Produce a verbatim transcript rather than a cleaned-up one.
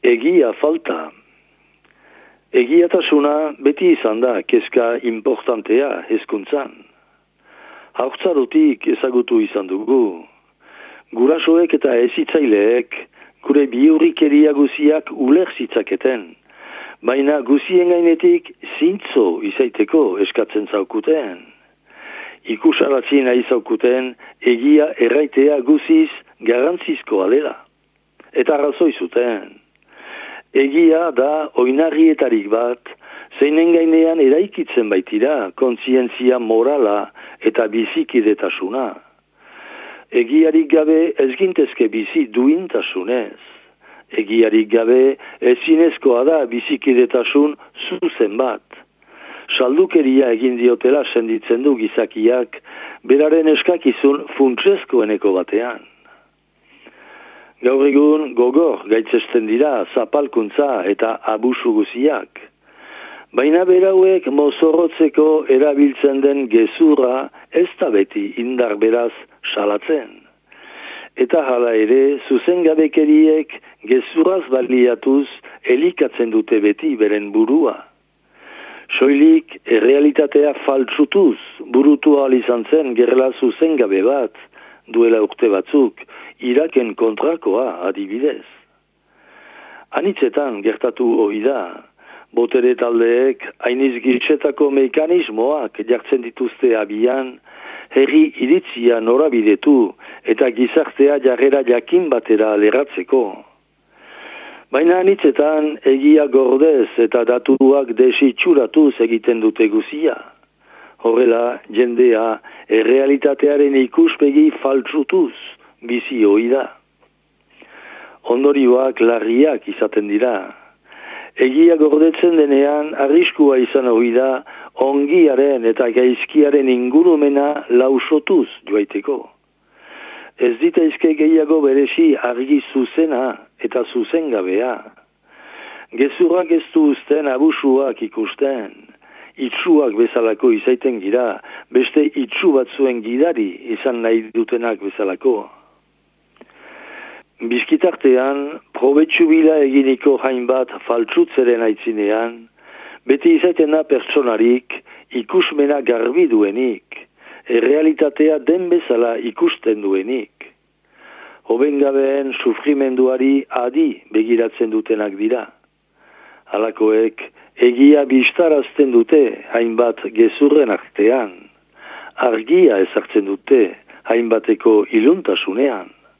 Egia falta. Egiatasuna beti izan da kezka importantea hezkuntzan. Haurtzarotik ezagutu izan dugu. Gurasoek eta ezitzaileek gure bihurrikeria guziak uler zitzaketen, baina guzien gainetik zintzo izaiteko eskatzen zaukuten. Ikusarazi nahi zaukuten egia erraitea guziz garantzizkoa dela. Eta arrazoi zuten. Egia da oinarrietarik bat, zeinen gainean eraikitzen baitira kontzientzia morala eta bizikidetasuna. Egiarik gabe ez gintezke bizi duintasunez. Egiarik gabe ezinezkoa da bizikidetasun zuzen bat. Saldukeria egin diotela senditzen du gizakiak beraren eskakizun funtsezkoeneko batean. Gaur egun gogor gaitzesten dira zapalkuntza eta abusu guziak. Baina berauek mozorrotzeko erabiltzen den gezurra ez da beti indar beraz salatzen. Eta hala ere zuzengabekeriek gezurraz baliatuz elikatzen dute beti beren burua. Soilik errealitatea faltsutuz burutu ahal izan zen gerla zuzengabe bat duela urte batzuk, Iraken kontrakoa adibidez. Anitzetan gertatu hori da, botere taldeek hainiz giltsetako mekanismoak jartzen dituzte abian, herri iritzia norabidetu eta gizartea jarrera jakin batera lerratzeko. Baina anitzetan egia gordez eta datuak desitxuratuz egiten dute guzia. Horrela, jendea errealitatearen ikuspegi faltsutuz bizi hoi da. Ondorioak larriak izaten dira. Egia gordetzen denean arriskua izan hoi da ongiaren eta gaizkiaren ingurumena lausotuz joaiteko. Ez ditaizke gehiago beresi argi zuzena eta zuzengabea. Gezurrak ez du uzten abusuak ikusten. Itsuak bezalako izaiten gira, beste itsu batzuen gidari izan nahi dutenak bezalako. Bizkitartean, probetxu bila eginiko hainbat faltsutzeren aitzinean, beti izaiten da pertsonarik ikusmena garbi duenik, errealitatea den bezala ikusten duenik. Hobengabeen sufrimenduari adi begiratzen dutenak dira. Halakoek egia bistarazten dute hainbat gezurren artean, argia ezartzen dute hainbateko iluntasunean.